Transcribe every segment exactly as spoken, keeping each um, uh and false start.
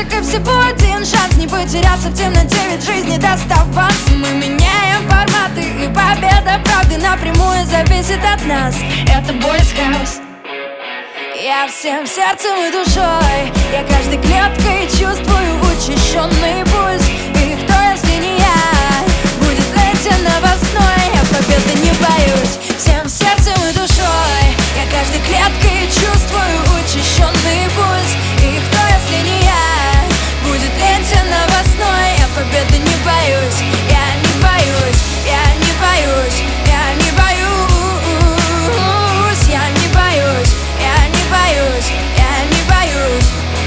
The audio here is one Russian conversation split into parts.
и всего один шанс не потеряться в темноте, ведь жизнь не даст аванс. Мы меняем форматы, и победа правды напрямую зависит от нас. Это Boy Scouts. Я всем сердцем и душой, я каждой клеткой чувствую учащенный пульс. И кто, если не я, будет летен новостной? Я победы не боюсь. Всем сердцем и душой, я каждой клеткой чувствую учащенный пульс. И кто, если не я, будет летен новостной? Я победы не боюсь, я не боюсь, я не боюсь, я не боюсь, я не боюсь, я не боюсь, я не боюсь.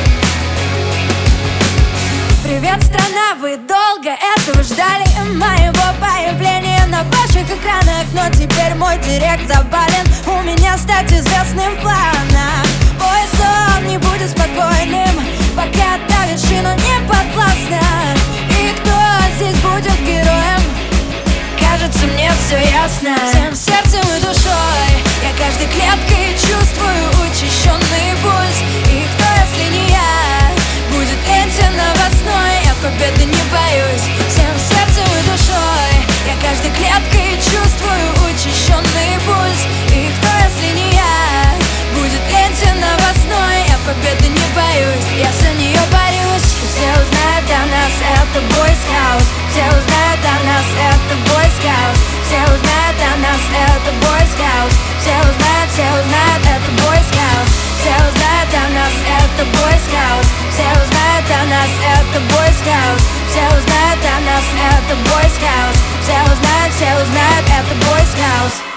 Привет, страна, вы долго этого ждали, моего появления на ваших экранах. Но теперь мой директ завален, у меня стать известным в планах. Мой сон не будет спокойным, пока та вершина не подвластна. И кто здесь будет героем? Кажется, мне все ясно. Всем сердцем и душой, я каждой клеткой чувствую учащенный пульс. И кто, если не я, будет лентен новостной? Я победы не боюсь. Всем сердцем и душой, я каждой клеткой чувствую учащенный пульс. И кто, если не я, будет лентен новостной? Я победы не боюсь, я за нее борюсь. Все узнают о нас, это Boy Scouts. Все узнают о нас, это Boy Scouts. Все узнают о нас, это Boy Scouts. Все узнают, все узнают, это Boy Scouts. Все узнают о нас, это Boy Scouts. Все узнают о нас, это Boy Scouts. Все узнают о нас, это Boy Scouts. Все узнают, все узнают, это Boy Scouts.